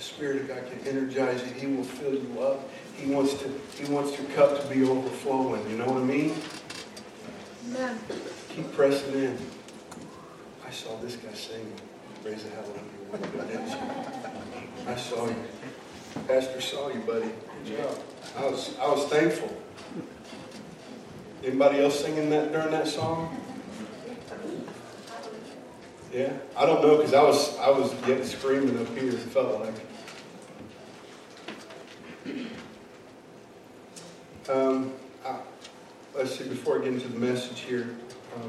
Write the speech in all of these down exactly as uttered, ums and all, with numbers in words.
Spirit of God can energize you. He will fill you up. He wants to. He wants your cup to be overflowing. You know what I mean? Amen. Keep pressing in. I saw this guy singing. Praise the hallelujah. I saw you. Pastor saw you, buddy. Good job. I was. I was thankful. Anybody else singing that during that song? Yeah, I don't know because I was I was getting screaming up here. It felt like. Um, I, let's see. Before I get into the message here, um,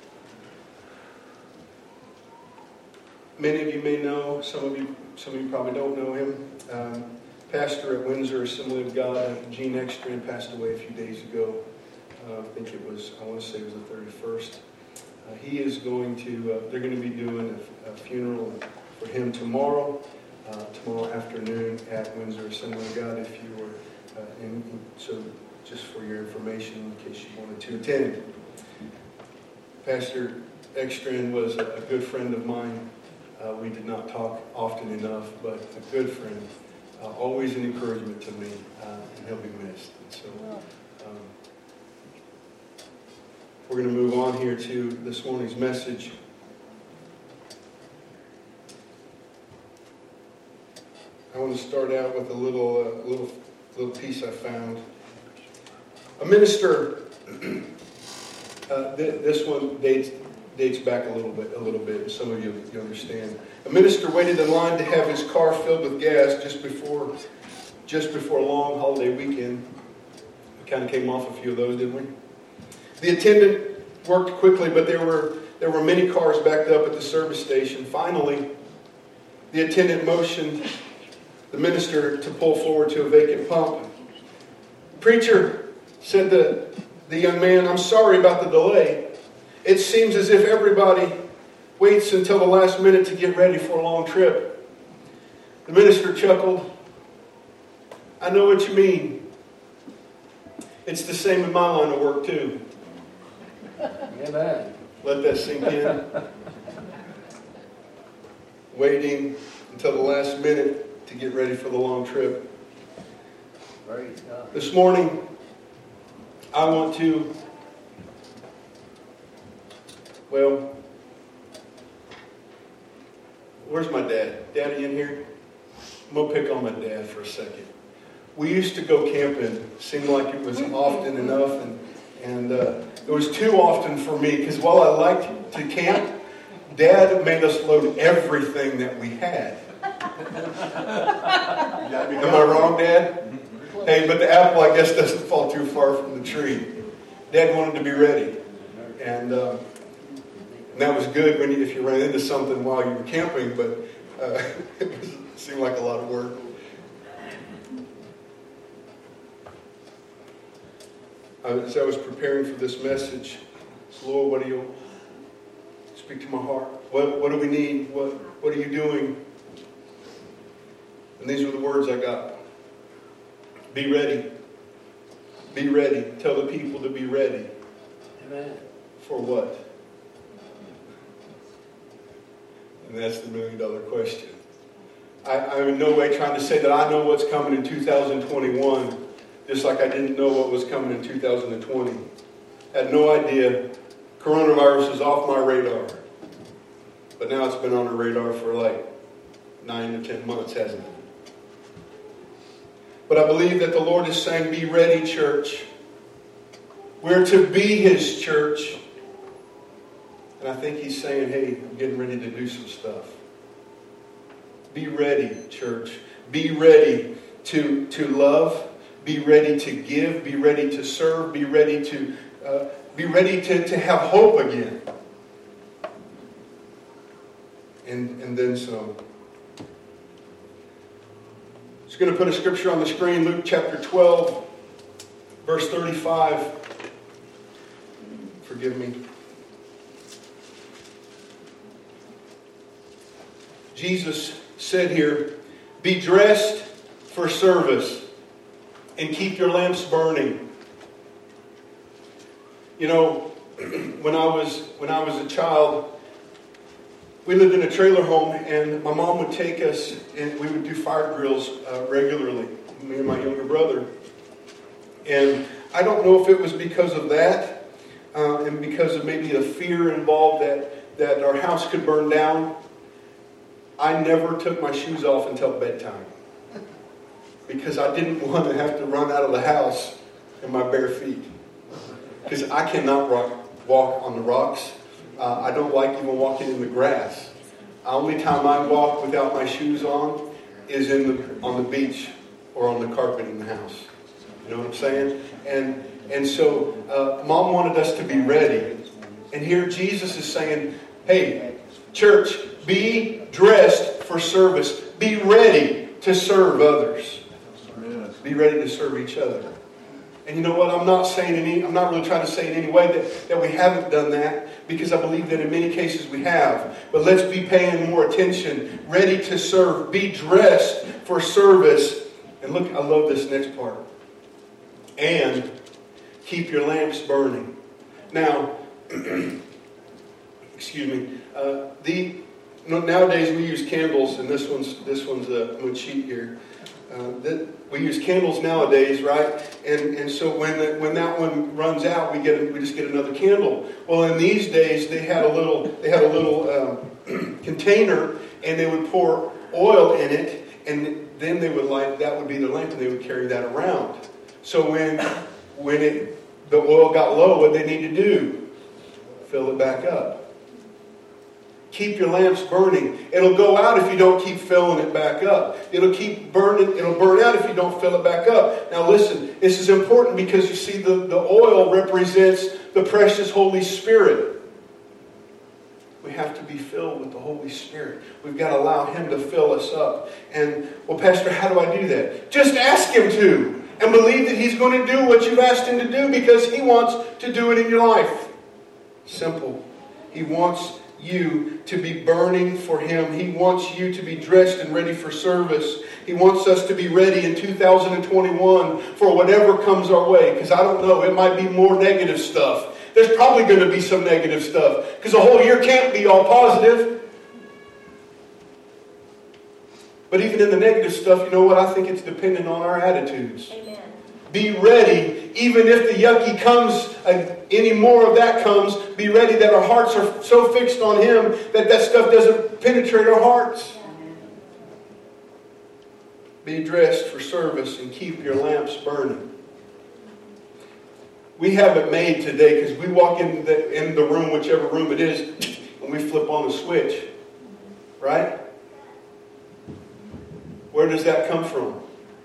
many of you may know. Some of you, some of you probably don't know him. Um, pastor at Windsor Assembly of God, Gene Ekstrand, passed away a few days ago. Uh, I think it was. I want to say it was the thirty-first. Uh, he is going to, uh, they're going to be doing a, a funeral for him tomorrow, uh, tomorrow afternoon at Windsor Assembly of God, if you were uh, in, in, so just for your information, in case you wanted to attend. Pastor Ekstrand was a, a good friend of mine. Uh, we did not talk often enough, but a good friend. Uh, always an encouragement to me, uh, and he'll be missed. And so, um, we're going to move on here to this morning's message. I want to start out with a little, uh, little, little piece I found. A minister. uh, th- this one dates dates back a little bit. A little bit. Some of you you understand. A minister waited in line to have his car filled with gas just before, just before a long holiday weekend. We kind of came off a few of those, didn't we? The attendant worked quickly, but there were there were many cars backed up at the service station. Finally, the attendant motioned the minister to pull forward to a vacant pump. "Preacher," said the, the young man, "I'm sorry about the delay. It seems as if everybody waits until the last minute to get ready for a long trip." The minister chuckled. "I know what you mean. It's the same in my line of work too." Amen. Let that sink in. Waiting until the last minute to get ready for the long trip. Praise God. This morning, I want to, well, where's my dad? Daddy in here? I'm going to pick on my dad for a second. We used to go camping. Seemed like it was often enough, and And uh, it was too often for me, because while I liked to camp, Dad made us load everything that we had. Am I wrong, Dad? Hey, but the apple, I guess, doesn't fall too far from the tree. Dad wanted to be ready. And, uh, and that was good when you, if you ran into something while you were camping, but uh, it was, seemed like a lot of work. As I was preparing for this message, I said, "Lord, what do you speak to my heart? What what do we need? What what are you doing?" And these were the words I got. Be ready. Be ready. Tell the people to be ready. Amen. For what? And that's the million dollar question. I, I'm in no way trying to say that I know what's coming in two thousand twenty-one. Just like I didn't know what was coming in two thousand twenty. Had no idea. Coronavirus is off my radar. But now it's been on our radar for like nine to ten months, hasn't it? But I believe that the Lord is saying, be ready, church. We're to be His church. And I think He's saying, hey, I'm getting ready to do some stuff. Be ready, church. Be ready to, to love. Be ready to give. Be ready to serve. Be ready to uh, be ready to, to have hope again. And and then some. Just going to put a scripture on the screen. Luke chapter twelve, verse thirty-five. Forgive me. Jesus said here, "Be dressed for service. And keep your lamps burning." You know, when I was when I was a child, we lived in a trailer home, and my mom would take us, and we would do fire drills uh, regularly, me and my younger brother. And I don't know if it was because of that, uh, and because of maybe the fear involved that, that our house could burn down. I never took my shoes off until bedtime, because I didn't want to have to run out of the house in my bare feet. Because I cannot rock, walk on the rocks. Uh, I don't like even walking in the grass. The only time I walk without my shoes on is in the, on the beach or on the carpet in the house. You know what I'm saying? And and so uh, Mom wanted us to be ready. And here Jesus is saying, hey, church, be dressed for service. Be ready to serve others. Be ready to serve each other. And you know what? I'm not saying any, I'm not really trying to say in any way that, that we haven't done that, because I believe that in many cases we have. But let's be paying more attention. Ready to serve. Be dressed for service. And look, I love this next part. And keep your lamps burning. Now, excuse me. Uh, the nowadays we use candles, and this one's this one's a, I'm going to cheat here. Uh, that we use candles nowadays, right? And and so when the, when that one runs out, we get we just get another candle. Well, in these days they had a little they had a little um, container, and they would pour oil in it, and then they would light, that would be their lamp, and they would carry that around. So when when it the oil got low, what they need to do? Fill it back up. Keep your lamps burning. It'll go out if you don't keep filling it back up. It'll keep burning. It'll burn out if you don't fill it back up. Now listen, this is important because you see the, the oil represents the precious Holy Spirit. We have to be filled with the Holy Spirit. We've got to allow Him to fill us up. And, well, Pastor, how do I do that? Just ask Him to. And believe that He's going to do what you've asked Him to do, because He wants to do it in your life. Simple. He wants you to be burning for Him. He wants you to be dressed and ready for service. He wants us to be ready in two thousand twenty-one for whatever comes our way. Because I don't know, it might be more negative stuff. There's probably going to be some negative stuff, because the whole year can't be all positive. But even in the negative stuff, you know what? I think it's dependent on our attitudes. Amen. Be ready, even if the yucky comes, uh, any more of that comes, be ready that our hearts are so fixed on Him that that stuff doesn't penetrate our hearts. Be dressed for service and keep your lamps burning. We have it made today, because we walk in the, in the room, whichever room it is, and we flip on the switch. Right? Where does that come from?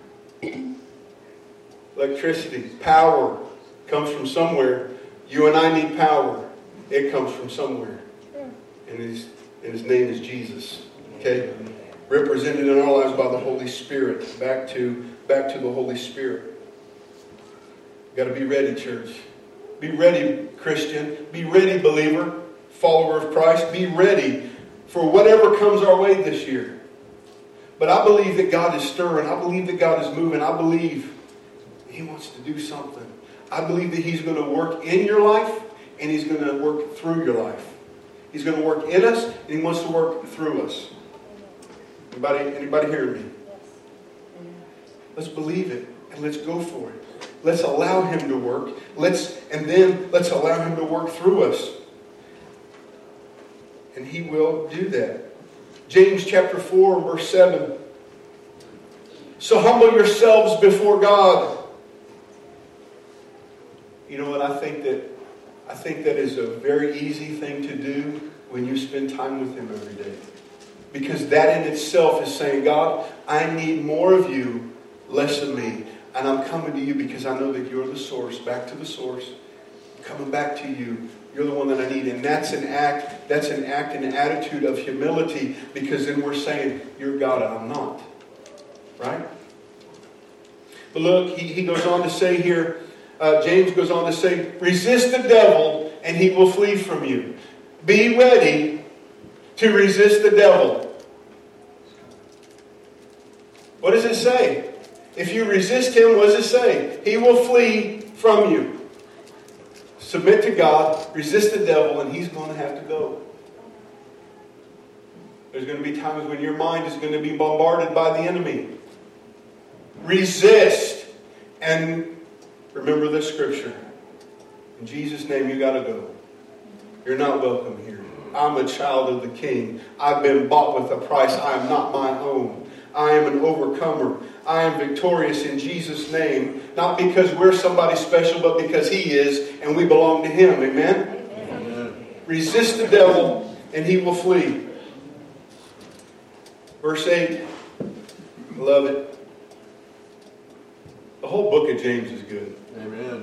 Electricity, power comes from somewhere. You and I need power. It comes from somewhere. And his, and his name is Jesus. Okay? Represented in our lives by the Holy Spirit. Back to, back to the Holy Spirit. You've got to be ready, church. Be ready, Christian. Be ready, believer, follower of Christ. Be ready for whatever comes our way this year. But I believe that God is stirring. I believe that God is moving. I believe He wants to do something. I believe that He's going to work in your life, and He's going to work through your life. He's going to work in us, and He wants to work through us. Anybody, anybody hear me? Let's believe it, and let's go for it. Let's allow Him to work. Let's and then let's allow Him to work through us. And He will do that. James chapter four, verse seven. So humble yourselves before God. You know what? I think that I think that is a very easy thing to do when you spend time with Him every day. Because that in itself is saying, God, I need more of you, less of me. And I'm coming to you because I know that you're the source. Back to the source. I'm coming back to you. You're the one that I need. And that's an act, that's an act and an attitude of humility, because then we're saying, you're God and I'm not. Right? But look, he, he goes on to say here, uh, James goes on to say, resist the devil and he will flee from you. Be ready to resist the devil. What does it say? If you resist him, what does it say? He will flee from you. Submit to God, resist the devil, and he's going to have to go. There's going to be times when your mind is going to be bombarded by the enemy. Resist. And remember this scripture. In Jesus' name, you got to go. You're not welcome here. I'm a child of the King. I've been bought with a price. I am not my own. I am an overcomer. I am victorious in Jesus' name. Not because we're somebody special, but because He is, and we belong to Him. Amen? Amen. Resist the devil, and he will flee. Verse eight. I love it. The whole book of James is good. Amen.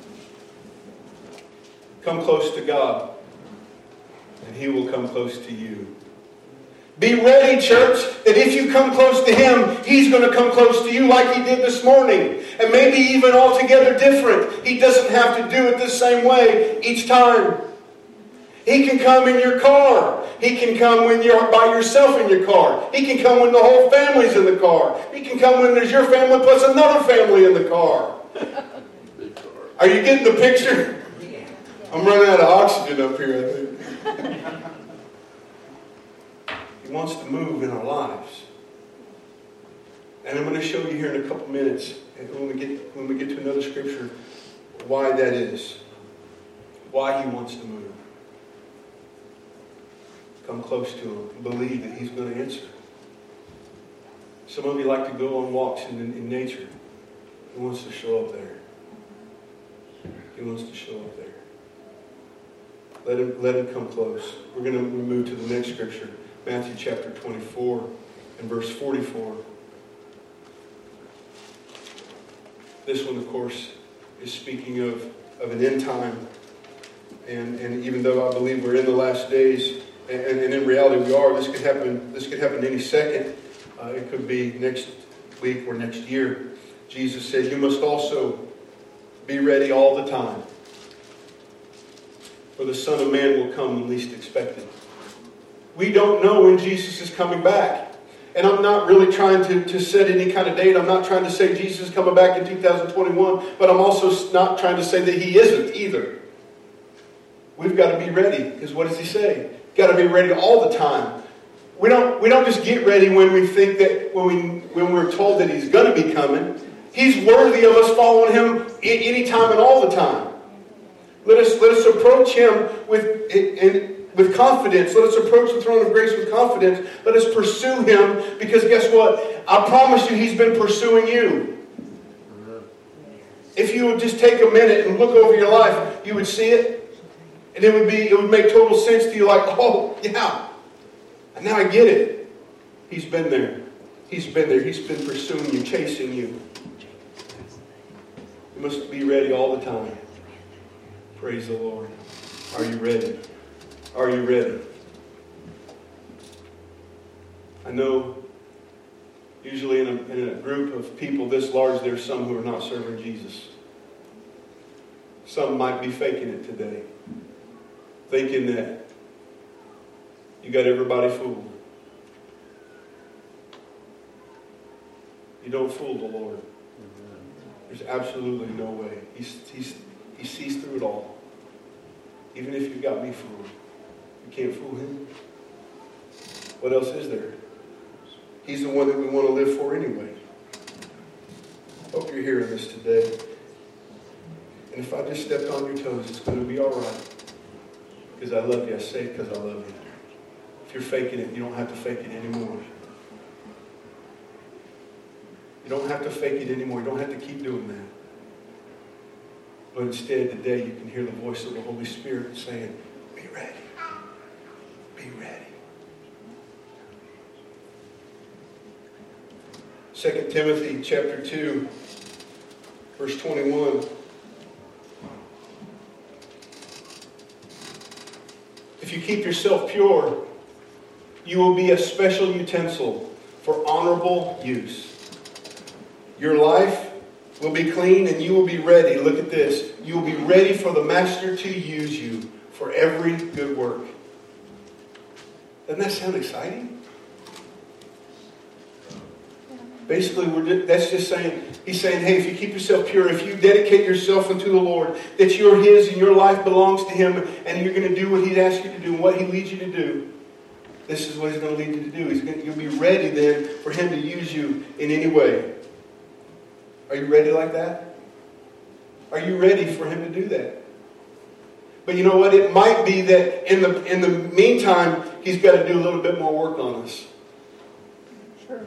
Come close to God, and He will come close to you. Be ready, church, that if you come close to Him, He's going to come close to you like He did this morning. And maybe even altogether different. He doesn't have to do it the same way each time. He can come in your car. He can come when you're by yourself in your car. He can come when the whole family's in the car. He can come when there's your family plus another family in the car. Are you getting the picture? I'm running out of oxygen up here, I think. He wants to move in our lives. And I'm going to show you here in a couple minutes, when we get when we get to another scripture, why that is. Why He wants to move. Come close to Him. Believe that He's going to answer. Some of you like to go on walks in, in nature. He wants to show up there. He wants to show up there. Let him, let him come close. We're going to move to the next scripture. Matthew chapter twenty-four and verse forty-four. This one, of course, is speaking of, of an end time. And, and even though I believe we're in the last days, and, and in reality we are, this could happen, this could happen any second. Uh, it could be next week or next year. Jesus said, you must also be ready all the time. For the Son of Man will come when least expected. We don't know when Jesus is coming back. And I'm not really trying to, to set any kind of date. I'm not trying to say Jesus is coming back in two thousand twenty-one. But I'm also not trying to say that He isn't either. We've got to be ready. Because what does He say? You've got to be ready all the time. We don't, we don't just get ready when we think that, when, we, when we're told that He's going to be coming. He's worthy of us following Him any time and all the time. Let us, let us approach Him with, in, with confidence. Let us approach the throne of grace with confidence. Let us pursue Him, because guess what? I promise you He's been pursuing you. If you would just take a minute and look over your life, you would see it. And it would be, it would make total sense to you, like, oh, yeah. And now I get it. He's been there. He's been there. He's been pursuing you, chasing you. You must be ready all the time. Praise the Lord. Are you ready? Are you ready? I know usually in a, in a group of people this large, there's some who are not serving Jesus. Some might be faking it today, thinking that you got everybody fooled. You don't fool the Lord. There's absolutely no way. He's, he's, he sees through it all. Even if you got me fooled, you can't fool Him. What else is there? He's the one that we want to live for anyway. Hope you're hearing this today. And if I just stepped on your toes, it's going to be all right. Because I love you. I say it because I love you. If you're faking it, you don't have to fake it anymore. You don't have to fake it anymore. You don't have to keep doing that. But instead, today, you can hear the voice of the Holy Spirit saying, be ready. Be ready. Second Timothy chapter two, verse twenty-one. If you keep yourself pure, you will be a special utensil for honorable use. Your life will be clean and you will be ready. Look at this. You will be ready for the Master to use you for every good work. Doesn't that sound exciting? Basically, we're just, that's just saying, he's saying, hey, if you keep yourself pure, if you dedicate yourself unto the Lord, that you're His and your life belongs to Him, and you're going to do what He asks you to do and what He leads you to do, this is what He's going to lead you to do. He's going to, you'll be ready then for Him to use you in any way. Are you ready like that? Are you ready for Him to do that? But you know what? It might be that in the in the meantime, He's got to do a little bit more work on us. Sure.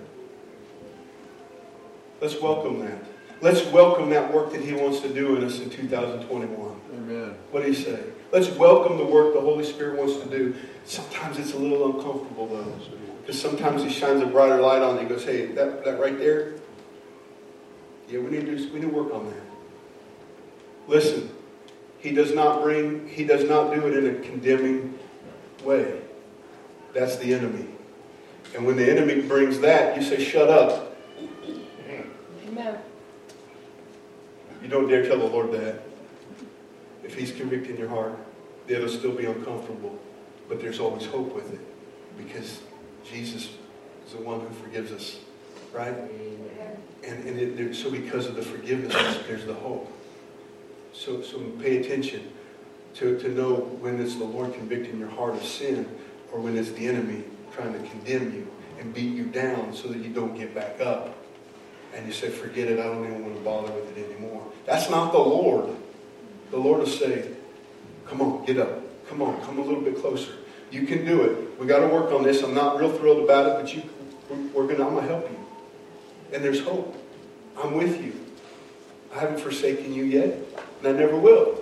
Let's welcome that. Let's welcome that work that He wants to do in us in two thousand twenty-one. Amen. What do you say? Let's welcome the work the Holy Spirit wants to do. Sometimes it's a little uncomfortable though. Because sometimes He shines a brighter light on you and goes, hey, that, that right there, yeah, we need to do, we need to work on that. Listen, He does not bring, He does not do it in a condemning way. That's the enemy. And when the enemy brings that, you say, shut up. Amen. You don't dare tell the Lord that. If He's convicting your heart, it'll still be uncomfortable. But there's always hope with it. Because Jesus is the one who forgives us. Right? And, and it, there, so because of the forgiveness, there's the hope. So, so pay attention to, to know when it's the Lord convicting your heart of sin or when it's the enemy trying to condemn you and beat you down so that you don't get back up. And you say, forget it, I don't even want to bother with it anymore. That's not the Lord. The Lord will say, come on, get up. Come on, come a little bit closer. You can do it. We got to work on this. I'm not real thrilled about it, but you, we're gonna, I'm going to help you. And there's hope. I'm with you. I haven't forsaken you yet, and I never will.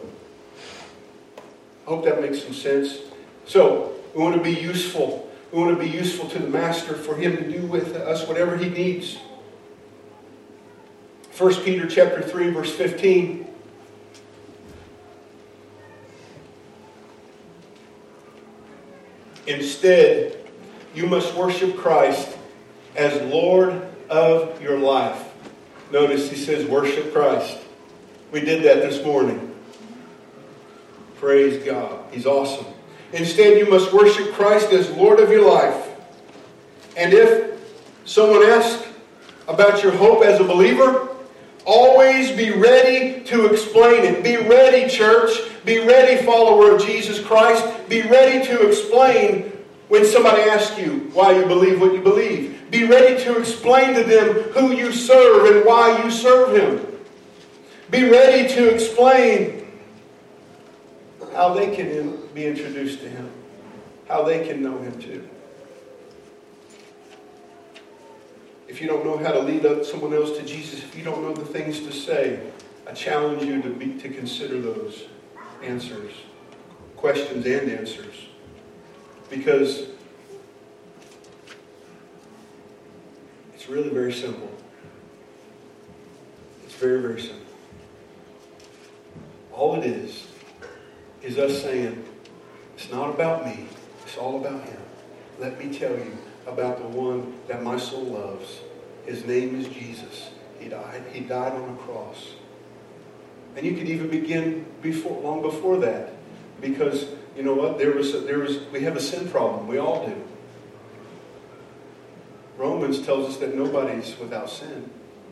I hope that makes some sense. So, we want to be useful. We want to be useful to the Master for Him to do with us whatever He needs. First Peter chapter three, verse fifteen. Instead, you must worship Christ as Lord of your life. Notice he says, worship Christ. We did that this morning. Praise God. He's awesome. Instead, you must worship Christ as Lord of your life. And if someone asks about your hope as a believer, always be ready to explain it. Be ready, church. Be ready, follower of Jesus Christ. Be ready to explain when somebody asks you why you believe what you believe. Be ready to explain to them who you serve and why you serve Him. Be ready to explain how they can be introduced to Him. How they can know Him too. If you don't know how to lead up someone else to Jesus, if you don't know the things to say, I challenge you to be, to consider those answers, questions and answers. Because it's really very simple. It's very, very simple. All it is, is us saying, it's not about me, it's all about Him. Let me tell you about the one that my soul loves. His name is Jesus. He died. He died on a cross. And you could even begin before, long before that, because you know what? There was, a, there was, we have a sin problem. We all do. Romans tells us that nobody's without sin.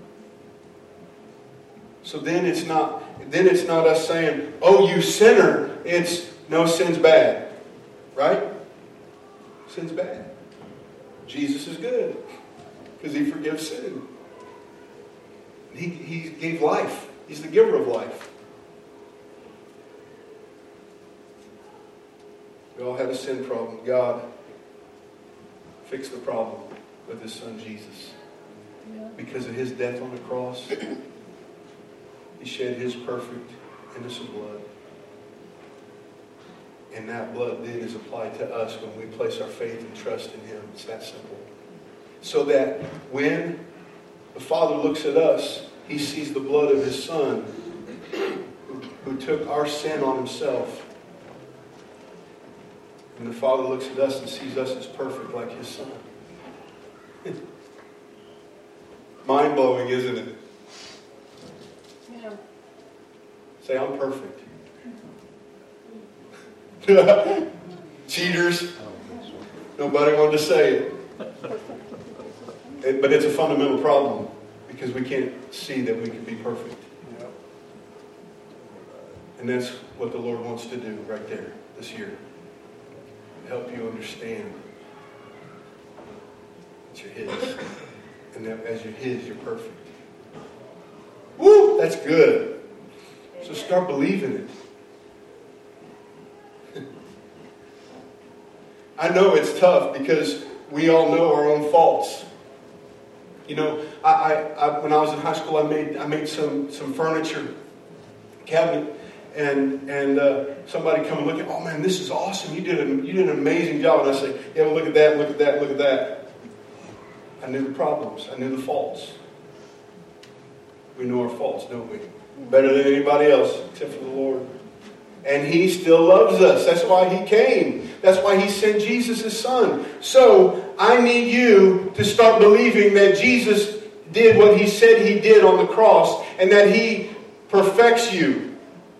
So then it's not, then it's not us saying, "Oh, you sinner." It's no, sin's bad, right? Sin's bad. Jesus is good because He forgives sin. He, he gave life. He's the giver of life. We all have a sin problem. God fixed the problem with His Son Jesus. Yeah. Because of His death on the cross, He shed His perfect, innocent blood. And that blood then is applied to us when we place our faith and trust in Him. It's that simple. So that when the Father looks at us, He sees the blood of His Son who, who took our sin on Himself. And the Father looks at us and sees us as perfect like His Son. Mind-blowing, isn't it? Yeah. Say, I'm perfect. Cheaters. Nobody wanted to say it. it. But it's a fundamental problem because we can't see that we can be perfect. And that's what the Lord wants to do right there this year. Help you understand that you're His. And that as you're His, you're perfect. Woo! That's good. So start believing it. I know it's tough because we all know our own faults. You know, I, I, I when I was in high school, I made I made some some furniture cabinet, and and uh, somebody come and look at, oh man, this is awesome. You did a, you did an amazing job. And I say, yeah, well, look at that, look at that, look at that. I knew the problems. I knew the faults. We know our faults, don't we? Better than anybody else, except for the Lord. And He still loves us. That's why He came. That's why He sent Jesus, His Son. So I need you to start believing that Jesus did what He said He did on the cross, and that He perfects you.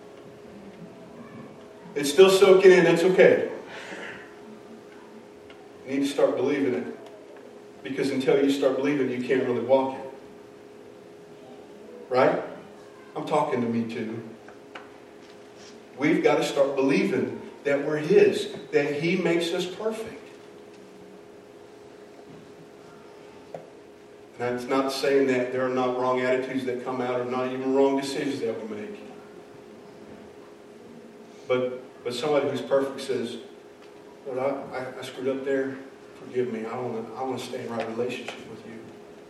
It's still soaking in. That's okay. You need to start believing it. Because until you start believing, you can't really walk it. Right? I'm talking to me too. We've got to start believing that we're His, that He makes us perfect. And that's not saying that there are not wrong attitudes that come out, or not even wrong decisions that we make. But but somebody who's perfect says, Lord, I, I, I screwed up there. Forgive me. I want to I want to stay in right relationship with you.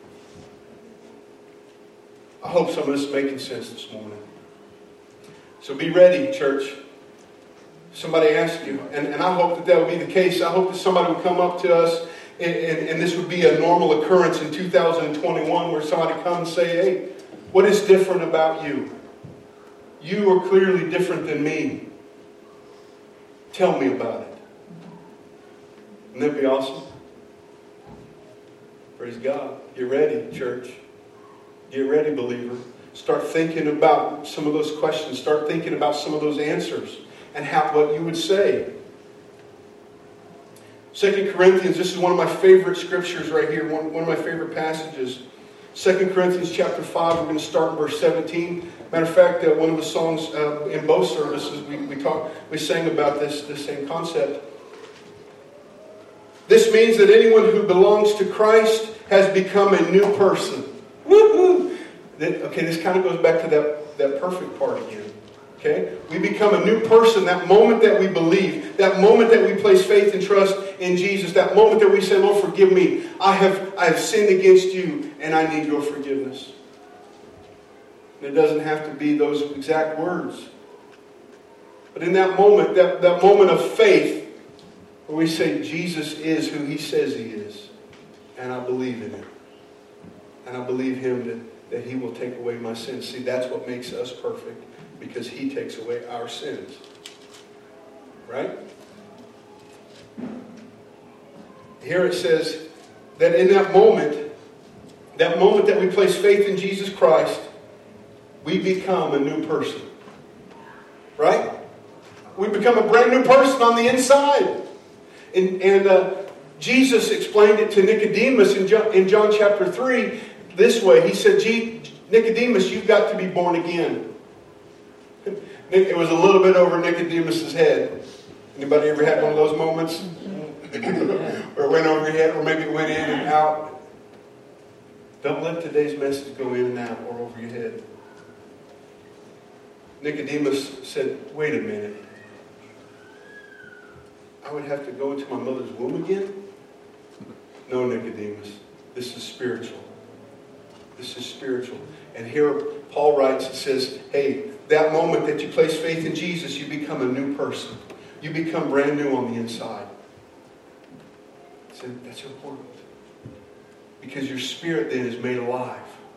I hope some of this is making sense this morning. So be ready, church. Somebody asked you, and, and I hope that that would be the case. I hope that somebody would come up to us, and, and, and this would be a normal occurrence in two thousand twenty-one, where somebody comes and say, hey, what is different about you? You are clearly different than me. Tell me about it. Wouldn't that be awesome? Praise God. Get ready, church. Get ready, believer. Start thinking about some of those questions. Start thinking about some of those answers and how what you would say. Second Corinthians, this is one of my favorite scriptures right here, one, one of my favorite passages. Second Corinthians chapter five, we're going to start in verse seventeen. Matter of fact, uh, one of the songs uh, in both services, we, we, talk, we sang about this, this same concept. This means that anyone who belongs to Christ has become a new person. Woo-hoo! Okay, this kind of goes back to that, that perfect part again. Okay? We become a new person that moment that we believe, that moment that we place faith and trust in Jesus, that moment that we say, Lord, forgive me. I have, I have sinned against you, and I need your forgiveness. And it doesn't have to be those exact words. But in that moment, that, that moment of faith, where we say Jesus is who He says He is, and I believe in Him. And I believe Him that, that He will take away my sins. See, that's what makes us perfect, because He takes away our sins. Right? Here it says that in that moment, that moment that we place faith in Jesus Christ, we become a new person. Right? We become a brand new person on the inside. And, and uh, Jesus explained it to Nicodemus in John, in John chapter three this way. He said, Nicodemus, you've got to be born again. It was a little bit over Nicodemus's head. Anybody ever had one of those moments? Or it went over your head, or maybe it went in and out. Don't let today's message go in and out or over your head. Nicodemus said, wait a minute. I would have to go into my mother's womb again? No, Nicodemus. This is spiritual. This is spiritual. And here Paul writes, it says, hey, that moment that you place faith in Jesus, you become a new person. You become brand new on the inside. So that's important. Because your spirit then is made alive.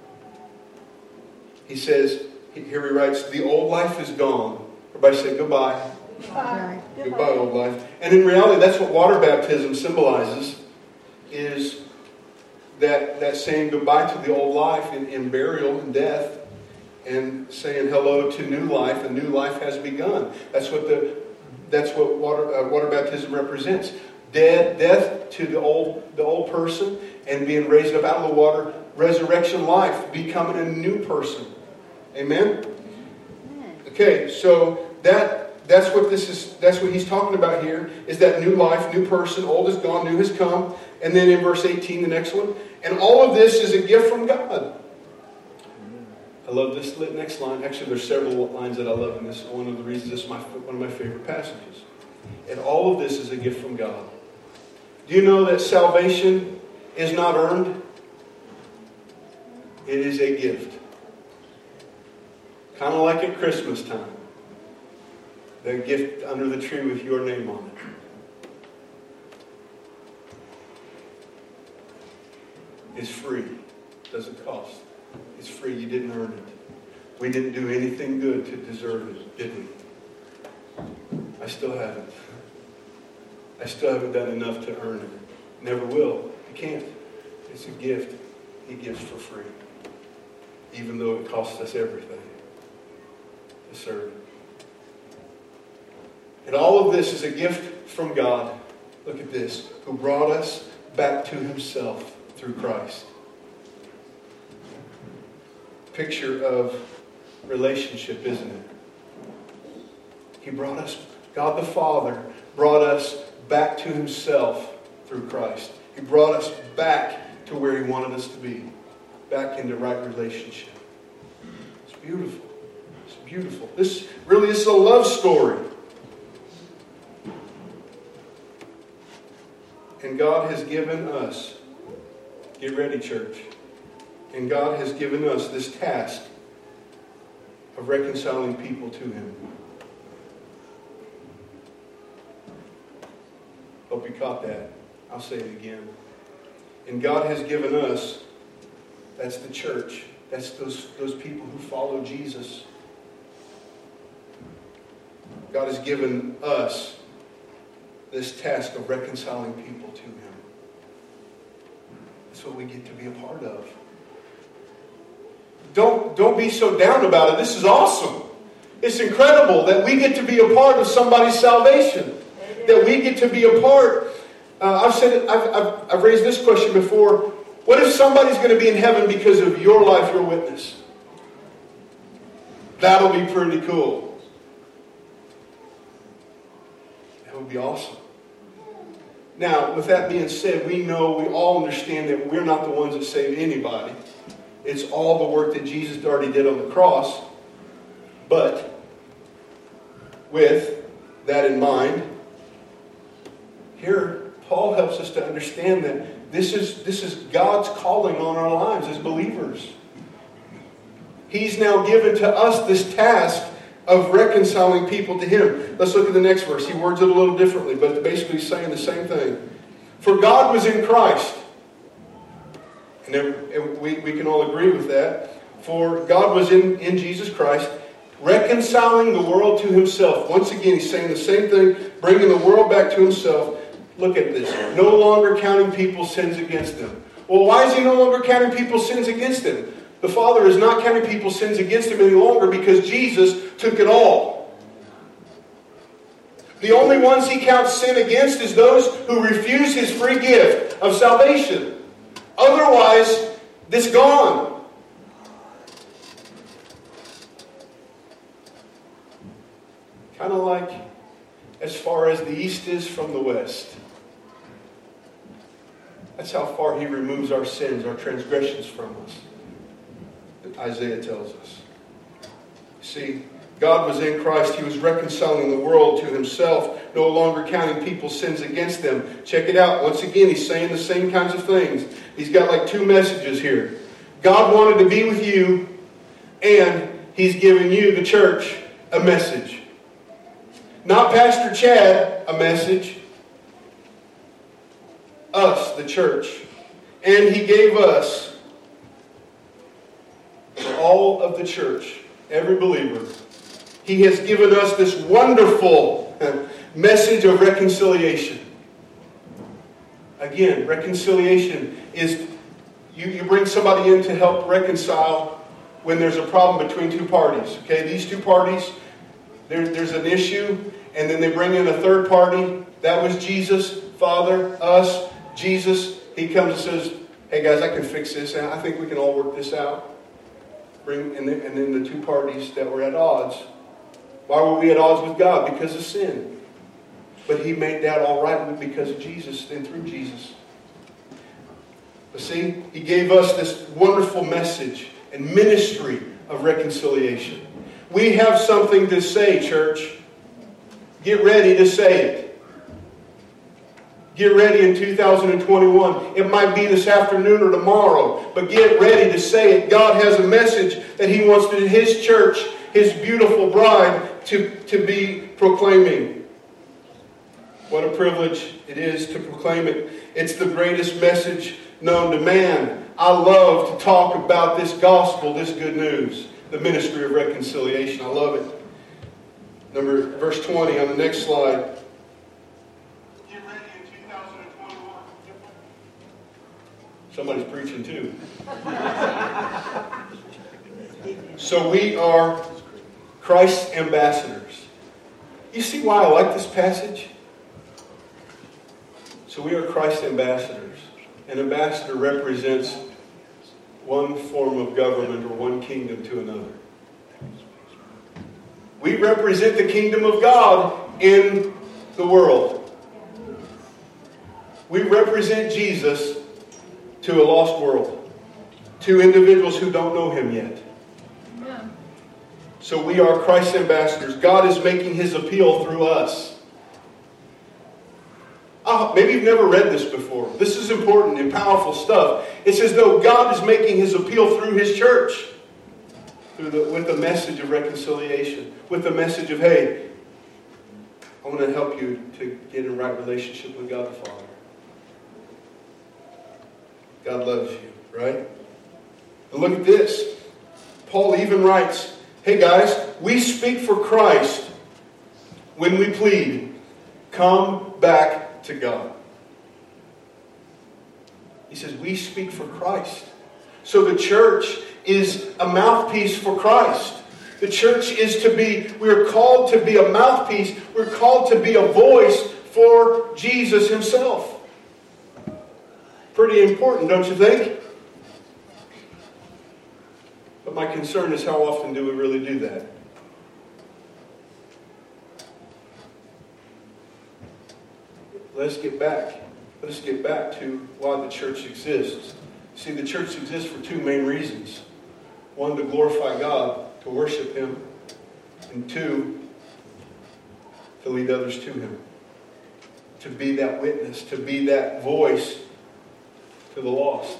He says, here he writes, the old life is gone. Everybody say goodbye. Goodbye. Goodbye, old life. And in reality, that's what water baptism symbolizes, is that, that saying goodbye to the old life in, in burial and death, and saying hello to new life. A new life has begun. That's what the that's what water uh, water baptism represents. Dead death to the old the old person, and being raised up out of the water. Resurrection life, becoming a new person. Amen. Okay, so that that's what this is. That's what he's talking about here. Is that new life, new person, old is gone, new has come. And then in verse eighteen, the next one, and all of this is a gift from God. I love this next line. Actually, there's several lines that I love in this. One of the reasons this is my, one of my favorite passages. And all of this is a gift from God. Do you know that salvation is not earned? It is a gift. Kind of like at Christmas time. The gift under the tree with your name on it. It's free. Doesn't cost. It's free. You didn't earn it. We didn't do anything good to deserve it, did we? I still haven't. I still haven't done enough to earn it. Never will. You can't. It's a gift He gives for free. Even though it costs us everything to serve Him. And all of this is a gift from God. Look at this. Who brought us back to Himself through Christ. Picture of relationship, isn't it? He brought us, God the Father brought us back to Himself through Christ. He brought us back to where He wanted us to be. Back into right relationship. It's beautiful. It's beautiful. This really is a love story. And God has given us, get ready, church, and God has given us this task of reconciling people to Him. Hope you caught that. I'll say it again. And God has given us, that's the church, that's those, those people who follow Jesus. God has given us this task of reconciling people to Him. That's what we get to be a part of. Don't, don't be so down about it. This is awesome. It's incredible that we get to be a part of somebody's salvation. That we get to be a part. Uh, I've said it, I've, I've, I've raised this question before. What if somebody's going to be in heaven because of your life, your witness? That'll be pretty cool. That would be awesome. Now, with that being said, we know, we all understand that we're not the ones that save anybody. It's all the work that Jesus already did on the cross. But with that in mind, here Paul helps us to understand that this is, this is God's calling on our lives as believers. He's now given to us this task of reconciling people to Him. Let's look at the next verse. He words it a little differently, but basically saying the same thing. For God was in Christ. And, and we, we can all agree with that. For God was in, in Jesus Christ, reconciling the world to Himself. Once again, He's saying the same thing, bringing the world back to Himself. Look at this. No longer counting people's sins against them. Well, why is He no longer counting people's sins against them? The Father is not counting people's sins against Him any longer because Jesus took it all. The only ones He counts sin against is those who refuse His free gift of salvation. Otherwise, this gone. Kind of like as far as the east is from the west. That's how far He removes our sins, our transgressions from us. Isaiah tells us. See, God was in Christ. He was reconciling the world to Himself, no longer counting people's sins against them. Check it out. Once again, He's saying the same kinds of things. He's got like two messages here. God wanted to be with you, and He's giving you, the church, a message. Not Pastor Chad, a message. Us, the church. And He gave us, all of the church, every believer, He has given us this wonderful message of reconciliation. Again, reconciliation is you, you bring somebody in to help reconcile when there's a problem between two parties. Okay, these two parties, there, there's an issue, and then they bring in a third party. That was Jesus, Father, us, Jesus. He comes and says, hey guys, I can fix this, and I think we can all work this out. Bring and then, and then the two parties that were at odds, Why were we at odds with God? Because of sin. But He made that all right because of Jesus and through Jesus. But see, He gave us this wonderful message and ministry of reconciliation. We have something to say, church. Get ready to say it. Get ready in two thousand twenty-one. It might be this afternoon or tomorrow, but get ready to say it. God has a message that He wants to His church, His beautiful bride, to, to be proclaiming. What a privilege it is to proclaim it. It's the greatest message known to man. I love to talk about this gospel, this good news, the ministry of reconciliation. I love it. Number verse twenty on the next slide. Get ready in two thousand twenty-one. Somebody's preaching too. So we are Christ's ambassadors. You see why I like this passage? So we are Christ's ambassadors. An ambassador represents one form of government or one kingdom to another. We represent the kingdom of God in the world. We represent Jesus to a lost world, to individuals who don't know Him yet. Amen. So we are Christ's ambassadors. God is making His appeal through us. Oh, maybe you've never read this before. This is important and powerful stuff. It says, though God is making His appeal through His church. Through the, with the message of reconciliation. With the message of, hey, I want to help you to get in right relationship with God the Father. God loves you, right? And look at this. Paul even writes, hey guys, we speak for Christ when we plead, come back to God. He says, we speak for Christ. So the church is a mouthpiece for Christ. The church is to be, we're called to be a mouthpiece. We're called to be a voice for Jesus Himself. Pretty important, don't you think? But my concern is, how often do we really do that? Let's get back. Let's get back to why the church exists. See, the church exists for two main reasons. One, to glorify God, to worship Him. And two, to lead others to Him. To be that witness, to be that voice to the lost.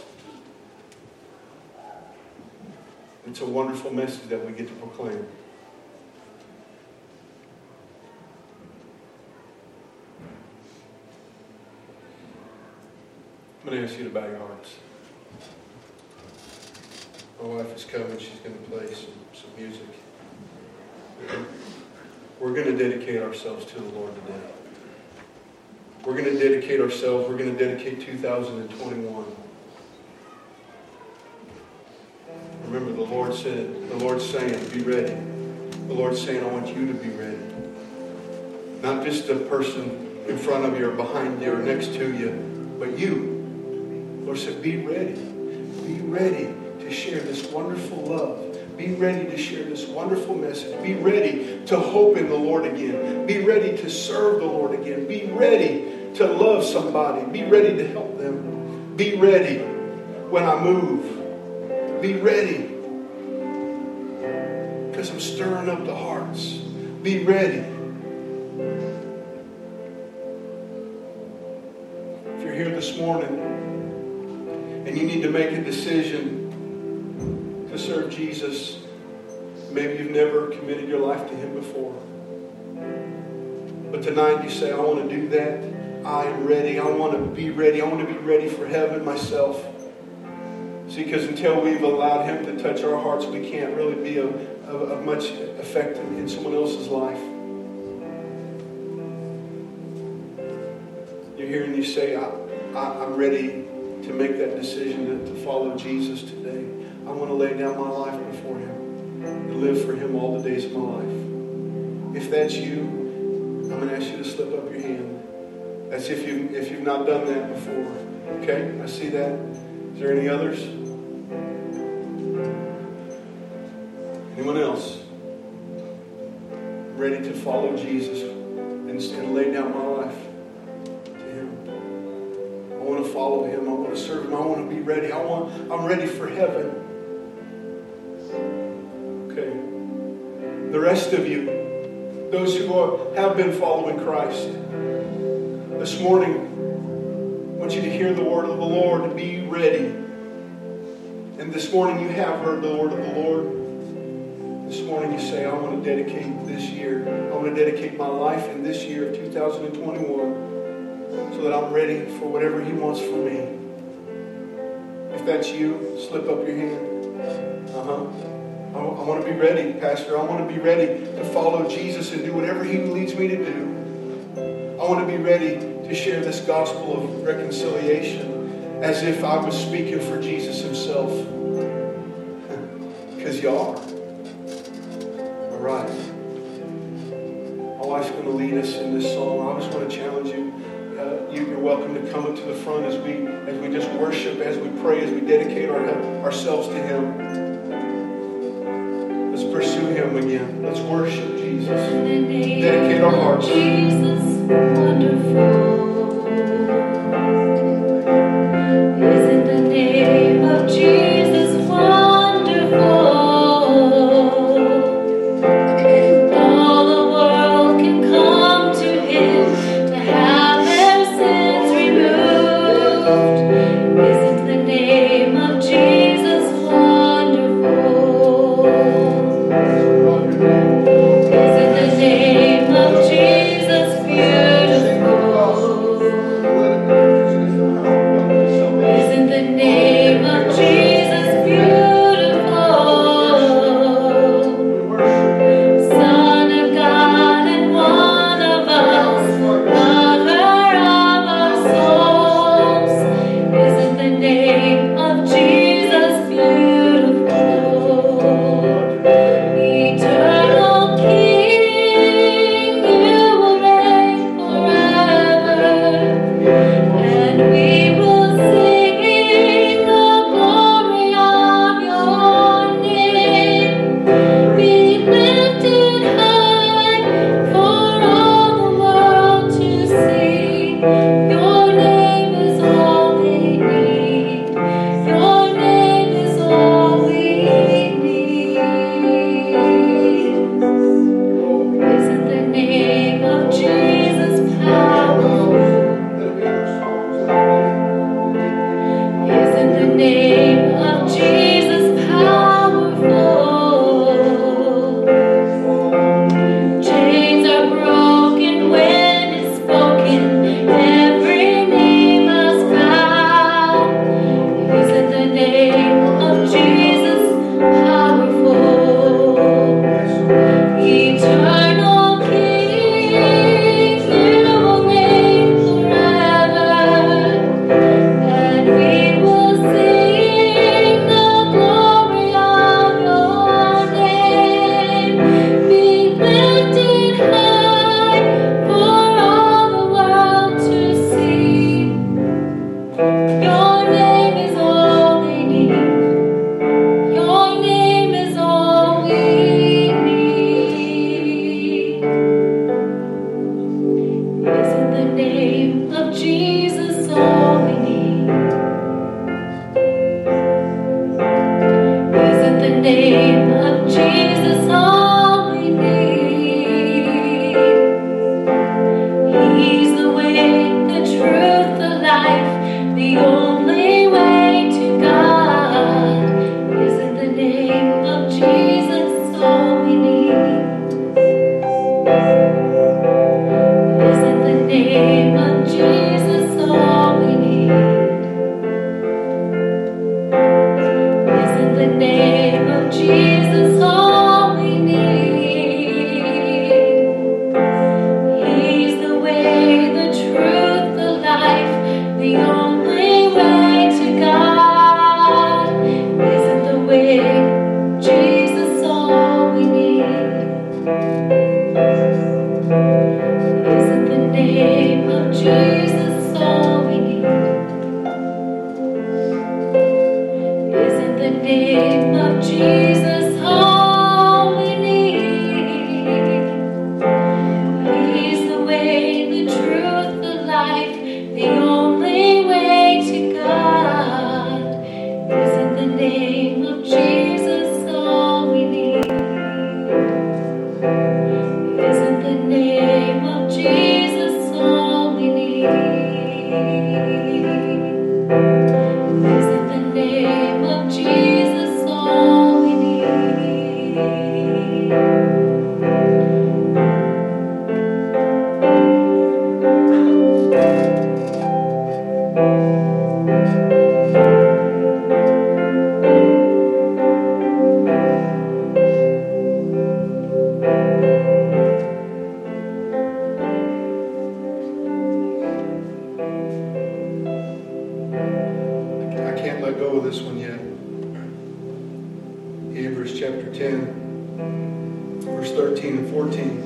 It's a wonderful message that we get to proclaim. I'm going to ask you to bow your hearts. My wife is coming. She's going to play some, some music. We're going to dedicate ourselves to the Lord today. We're going to dedicate ourselves. We're going to dedicate two thousand twenty-one. Remember, the Lord said, the Lord's saying, be ready. The Lord's saying, I want you to be ready. Not just the person in front of you or behind you or next to you, but you. The Lord said, be ready. Be ready to share this wonderful love. Be ready to share this wonderful message. Be ready to hope in the Lord again. Be ready to serve the Lord again. Be ready to love somebody. Be ready to help them. Be ready when I move. Be ready, because I'm stirring up the hearts. Be ready. If you're here this morning and you need to make a decision to serve Jesus, maybe you've never committed your life to Him before, but tonight you say, I want to do that. I am ready. I want to be ready. I want to be ready for heaven myself. See, because until we've allowed Him to touch our hearts, we can't really be of, of, of much effect in, in someone else's life. You're here and you say, I, I, I'm ready to make that decision to, to follow Jesus today. I want to lay down my life before Him and live for Him all the days of my life. If that's you, I'm going to ask you to slip up your hand. That's if, you, if you've not done that before. Okay, I see that. Is there any others? Anyone else? ready to follow Jesus and, and lay down my life to Him. I want to follow Him. I want to serve Him. I want to be ready. I want, I'm ready for heaven. Okay. The rest of you, those who are, have been following Christ, this morning, I want you to hear the word of the Lord and be ready. And this morning you have heard the word of the Lord. This morning you say, I want to dedicate this year. I want to dedicate my life in this year of two thousand twenty-one so that I'm ready for whatever He wants for me. If that's you, slip up your hand. Uh-huh. I, I want to be ready, Pastor. I want to be ready to follow Jesus and do whatever He leads me to do. I want to be ready to share this gospel of reconciliation as if I was speaking for Jesus Himself. Because you are. All right. My wife's going to lead us in this song. I just want to challenge you. Uh, you you're welcome to come up to the front as we as we just worship, as we pray, as we dedicate our, ourselves to Him. Let's pursue Him again. Let's worship Jesus. Dedicate our hearts. Jesus, wonderful. Isn't the name of Jesus wonderful? All the world can come to Him to have their sins removed. Isn't the name of Jesus wonderful? Isn't the name of Jesus beautiful? Isn't the name of Jesus beautiful? Son of God and one of us, lover of our souls. Isn't the name of Jesus beautiful? Eternal King, You will reign forever, and we will sing the glory of Your name. Be lifted high for all the world to see. Your name is all they need. Your name is all we need. Isn't the name of Jesus powerful? Isn't the name of Jesus powerful? Chains are broken when it's spoken. Every knee must bow. Isn't the name of Jesus powerful? Eternal King, You will reign forever, and we will sing the glory of Your name. Be lifted high for all the world to see. Your name is all they need. Your name is all we need. Isn't the name of Jesus all we need? Isn't the name of Jesus all we need? He's the way, the truth, the life, the only way to God. Isn't the name of Jesus all we need? Isn't the name of Jesus all we need? Isn't the name of Jesus all we need? He's the way, the truth, the life, the only way to God. Isn't the way, Jesus all we need? Isn't the name of Jesus all we need? Isn't the name of Jesus all we need? Hebrews chapter ten, verse thirteen and fourteen.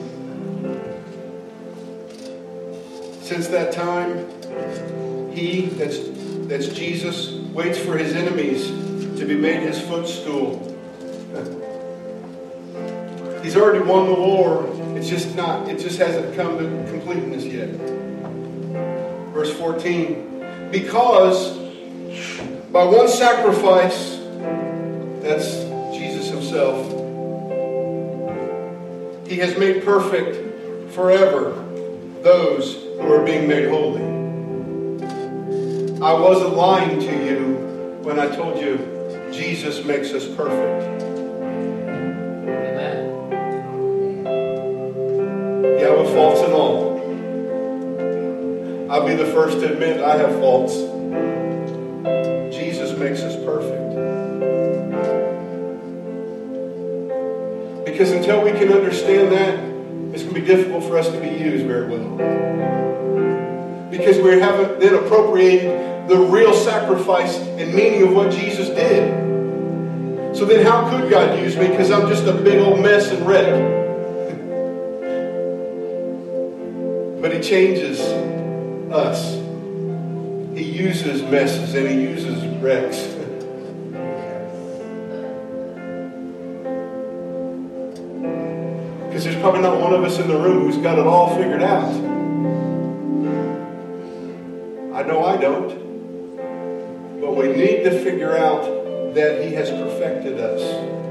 Since that time, he, that's, that's Jesus, waits for his enemies to be made his footstool. He's already won the war. It's just not, it just hasn't come to completeness yet. Verse fourteen. Because by one sacrifice, that's Jesus himself, he has made perfect forever those who are being made holy. I wasn't lying to you when I told you Jesus makes us perfect. Amen. Yeah, with faults and all. I'll be the first to admit I have faults. Jesus makes us perfect. Because until we can understand that, it's going to be difficult for us to be used very well. Because we haven't then appropriated the real sacrifice and meaning of what Jesus did. So then how could God use me? Because I'm just a big old mess and wreck. But he changes us. He uses messes and he uses wrecks. Because there's probably not one of us in the room who's got it all figured out. I know I don't. But we need to figure out that he has perfected us.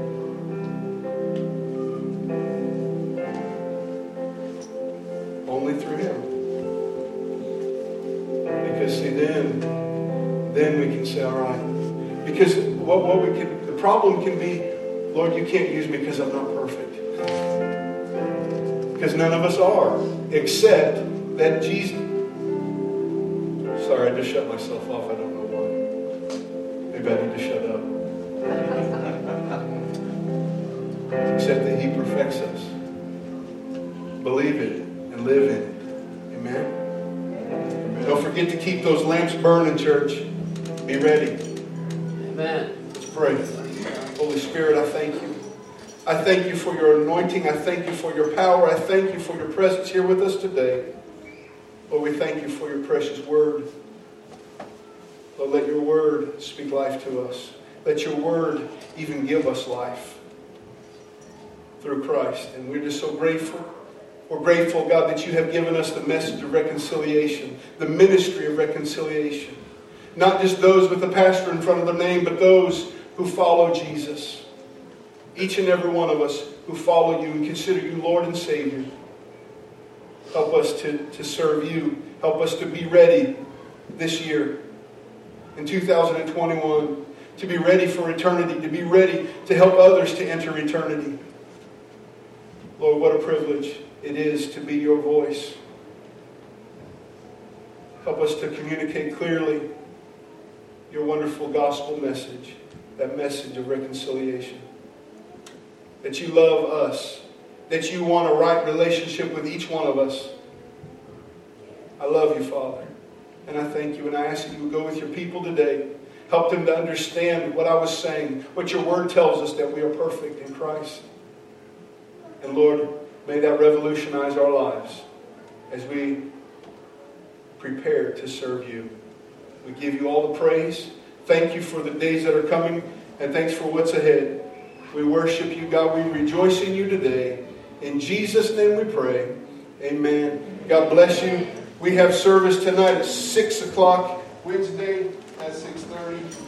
Only through him. Because see, then, then we can say, all right. Because what, what we can, the problem can be, Lord, you can't use me because I'm not perfect. Because none of us are, except that Jesus. Sorry, I just shut myself off. I don't know why. Maybe I need to shut up. Except that he perfects us. Believe it and live in it. Amen? Amen. Don't forget to keep those lamps burning, church. Be ready. Amen. Let's pray. Holy Spirit, I thank you. I thank you for your anointing. I thank you for your power. I thank you for your presence here with us today. Lord, we thank you for your precious word. Lord, let your word speak life to us. Let your word even give us life through Christ. And we're just so grateful. We're grateful, God, that you have given us the message of reconciliation, the ministry of reconciliation. Not just those with the pastor in front of their name, but those who follow Jesus. Each and every one of us who follow you and consider you Lord and Savior. Help us to, to serve you. Help us to be ready this year, in two thousand twenty-one, to be ready for eternity, to be ready to help others to enter eternity. Lord, what a privilege it is to be your voice. Help us to communicate clearly your wonderful gospel message, that message of reconciliation. That you love us, that you want a right relationship with each one of us. I love you, Father. And I thank you. And I ask that you would go with your people today. Help them to understand what I was saying, what your word tells us, that we are perfect in Christ. And Lord, may that revolutionize our lives as we prepare to serve you. We give you all the praise. Thank you for the days that are coming. And thanks for what's ahead. We worship you, God. We rejoice in you today. In Jesus' name we pray. Amen. God bless you. We have service tonight at six o'clock. Wednesday at six thirty.